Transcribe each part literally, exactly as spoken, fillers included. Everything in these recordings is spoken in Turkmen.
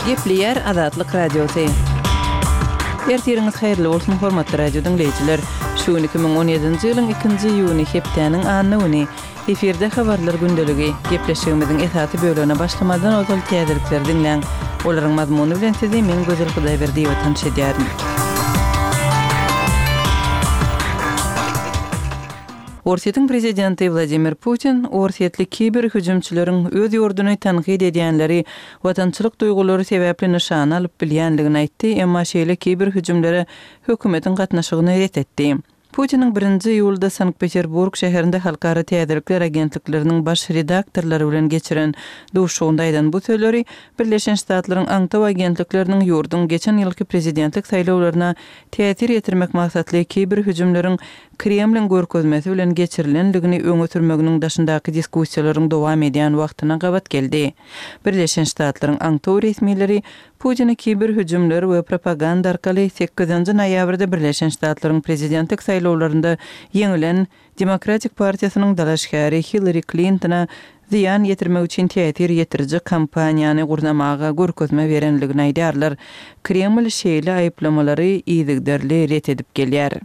Gepleyer Azatlyk Radiosu. Ertiriniz hayırlı olsun hormatly radio dinleyijiler. Şu iki bin on ýedinji ýylyň ikinji iýuny hepdeniň anyny efirde habarlar gündeligi gepleşigimiziň esasy bölügine başlamadan ozal täzelikler dinleň. Olaryň mazmuny bilen sizi men Gözel Hudaýberdi we tanış edýärim. Orsiýetiň prezidenti Vladimir Putin orsiýetli kiber hüjümçüleriň öz ýurduny tanqid edýänleri watançylyk duýgulary sebäpli nişan alyp bilýänligini aýtdy, emma şeýle kiber hüjümlere hökümetiň gatnaşygyny ret etdi. Putinin birinji ýylda Sankt-Peterburg şäherinde halkara täzelikler agentlikleriniň baş redaktorlary bilen geçiren duşugynda aýdan bu sözleri Birleşen Ştatlaryň aňtaw agentlikleriniň ýurdun geçen ýylky prezidentlik saýlawlaryna täsir ýetirmek maksatly kiber hüjümleriň Kremlin görkezmesi bilen geçirilenligini öňe sürmeginiň daşyndaky diskussiýalaryň dowam edýän wagtyna gabat geldi. Birleşen Ştatlaryň aňtaw resmileri Putin kiber hüjümler we propaganda arkaly sekizinji noýabrda Birleşen Ştatlaryň prezidentlik saýlawlarynda ýeňilen Demokratik Partiýasynyň dalaşgary Hillary Clinton'a ziyan ýetirmek üçin täsir ýetiriji kampaniýany gurnamaga görkezme berenligini aýdýarlar. Kreml şeýle aýplamalary ýygyderli ret edip gelýär.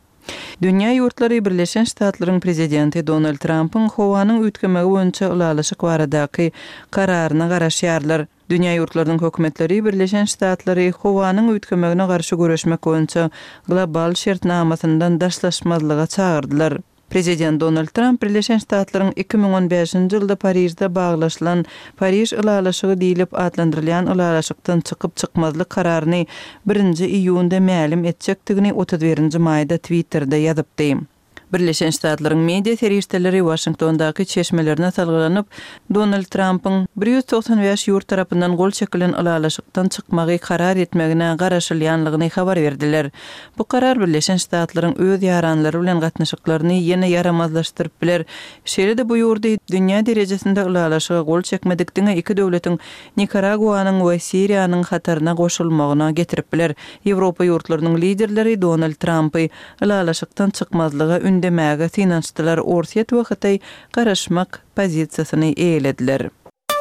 Dünya ýurtlary Birleşen Ştatlaryň prezidenti Donald Trump'yň howanyň üýtgemegi boýunça ulalaşyk baradaky kararyna garaşýarlar. Dünya ýurtlarynyň hökümetleri Birleşen Ştatlary howanyň üýtgemegine garşy göreşmek boýunça global şertnamasyndan daşlaşmazlyga çağırdylar. Prezident Donald Trump Birleşen Ştatlaryň iki bin on beşinji ýylda Parisde baglaşylan Paris ulalaşygy diýilip adlandyrylýan ulalaşykdan çykyp çykmazlyk kararyny birinji iýunda mälim etjekdigini otuz birinji maýda Twitter'da ýazypdy. Birleşen Ştatlaryň media serişdeleri Washingtondaky çeşmelerine salgylanyp Donald Trump'yň bir ýüz toksan beş ýurt tarapyndan gol çekilen ulalaşykdan çykmagy karar etmegine garaşylýanlygyny habar berdiler. Bu karar Birleşen Ştatlaryň öz ýaranlary bilen gatnaşyklaryny ýene yaramazlaşdyryp biler. Şeýle bu ýurda dünýä derejesinde ulalaşyga gol çekmedikdiňe iki döwletiň Nikaraguanyň we Siriýanyň hataryna goşulmagyna getirip biler. Ýewropa ýurtlarynyň liderleri Donald Trump'y ulalaşykdan çykmazlyga demäge finançdylar, orsiýet we Hytaý garaşmak pozisiýasyny eýlediler.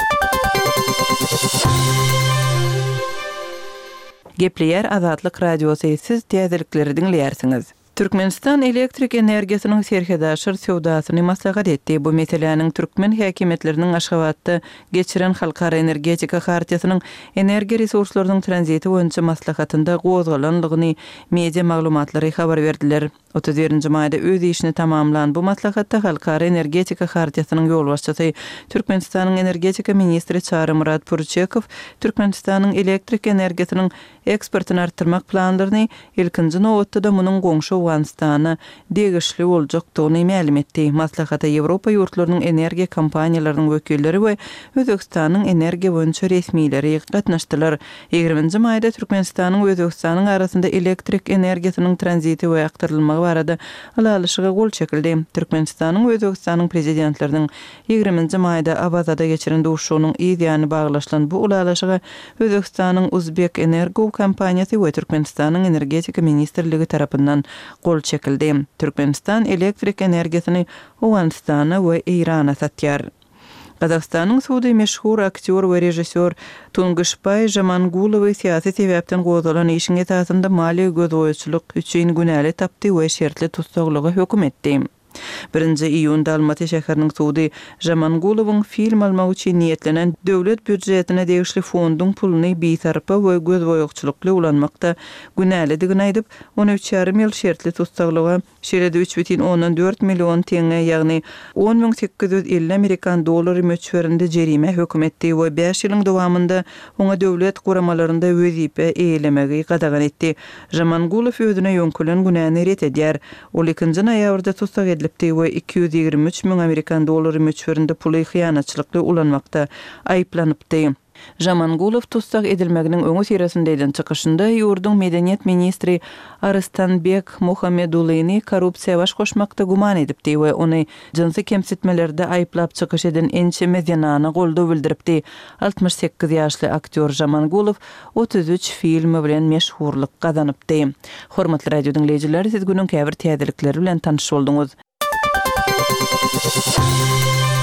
Gepleyer Azatlyk Radiosu, siz täzelikleri dinleýärsiňiz. Türkmenistan elektrik energiýasynyň serhedaşyr sowdasyny maslahat etdi. Bu meseleniň türkmen häkimetleriniň Aşgabatda geçiren halkara energetika hartyasynyň energiýa resurslarynyň tranziti boýunça maslahatynda gozgalanlygyny media maglumatlary habar berdiler. otuz birinji maýda öz işini tamamlan bu maslahatda halkara energetika hartyasynyň ýolbaşçysy Türkmenistanyň energetika ministri Çary Murat Purçekow Türkmenistanyň elektrik energiýasynyň eksportyny artdyrmak planlaryny ilkinji nowatda munyň goňşy Awganistana degişli boljakdygyny ma'lum etdi. Maslahata Ýewropa ýurtlarynyň energiýa kompaniýalarynyň wekilleri we Özbekistanyň energiýa boýunça resmiýleri gatnaşdylar. ýygrimiňji maýda Türkmenistanyň we Özbekistanyň arasynda elektrik energiýasynyň tranziti we aktarylmagy barada ulalaşyga gol çekildi. Türkmenistanyň we Özbekistanyň prezidentleriniň ýygrimiňji maýda Abazada geçiren duşugynyň ýygyny baglaşylan bu ulalaşyga Özbekistanyň Uzbek Energo kompaniýasy we Türkmenistanyň energetika ministrligi tarapyndan gol çekildi. Türkmenistan elektrik energiýasyny Awganistana we Irana satýar. Gazakstanyň suwdy meşhur aktyor we rejissor Tungushpay Jamangulowy syýasy sebäpden gozalan işiň esasynda mali gözoýçylyk üçin günäli tapdy we şertli tutsaklygy hökm etdi. Birinji iýunda Almaty şäheriniň suwdy Jamangulowyň film almak üçin niýetlenen döwlet büdjetine degişli fonduň puluny bitarpa we gözboýakçylykly ulanmakda günälidigini aýdyp, on üç ýarym ýyl şertli tutsaklyga şeýle üç бүтүн oňdan dört million teňe, ýagny on miň sekiz ýüz elli Amerikan dollary möçberinde jerime hökm etdi we beş ýylyň dowamında oňa döwlet guramalarynda wezipe eýlemegi gadagan etdi. Jamangulow özüne ýönkülen günäni ret edýär. Ol ikinji noýabrda tutsak edilipdi we iki ýüz ýigirme üç miň Amerikan dollary möçberinde puly hyýanatçylykly ulanmakda aýplanypdy. Jamangulow tutsak edilmeginiň öňe sirasyndaýdan çykyşynda ýurdun medeniýet ministri Arstanbek Muhammedulyny korrupsiýa baş goşmakda guman edipdi we ony jinsy kemsitmelerde aýplap çykyş eden ençe medeniýany goldaw bildiripdi. altmış sekiz ýaşly aktyor Jamangulow otuz üç filmi bilen meşhurlyk gazanypdy. Hormatly radio dinleýijiler, siz günüň käbir täzelikleri bilen tanyş bolduňuz.